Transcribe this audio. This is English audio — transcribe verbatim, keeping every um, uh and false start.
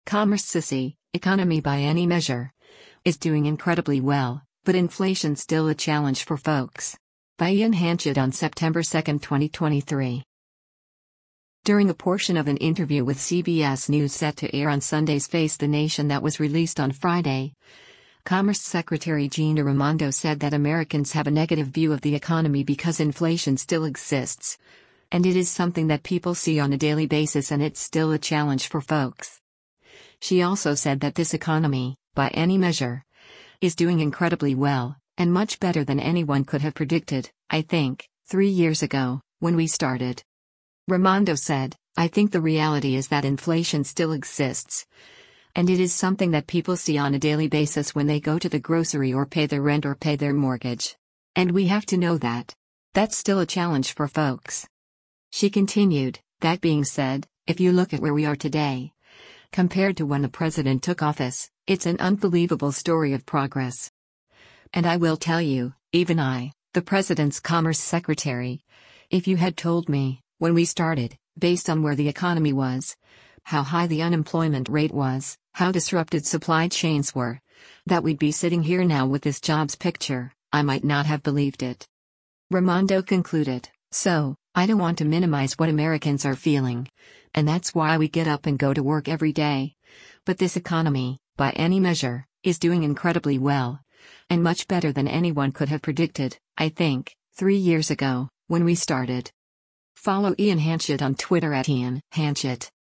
Commerce Sissy, economy by any measure, is doing incredibly well, but inflation's still a challenge for folks. By Ian Hanchett on September second, twenty twenty-three. During a portion of an interview with C B S News set to air on Sunday's Face the Nation that was released on Friday, Commerce Secretary Gina Raimondo said that Americans have a negative view of the economy because inflation still exists. And it is something that people see on a daily basis, and it's still a challenge for folks. She also said that this economy, by any measure, is doing incredibly well, and much better than anyone could have predicted, I think, three years ago, when we started. Raimondo said, I think the reality is that inflation still exists. And it is something that people see on a daily basis when they go to the grocery or pay their rent or pay their mortgage. And we have to know that. That's still a challenge for folks. She continued, that being said, if you look at where we are today, compared to when the president took office, it's an unbelievable story of progress. And I will tell you, even I, the president's commerce secretary, if you had told me, when we started, based on where the economy was, how high the unemployment rate was, how disrupted supply chains were, that we'd be sitting here now with this jobs picture, I might not have believed it. Raimondo concluded, so, I don't want to minimize what Americans are feeling, and that's why we get up and go to work every day. But this economy, by any measure, is doing incredibly well, and much better than anyone could have predicted, I think, three years ago, when we started. Follow Ian Hanchett on Twitter at Ian Hanchett.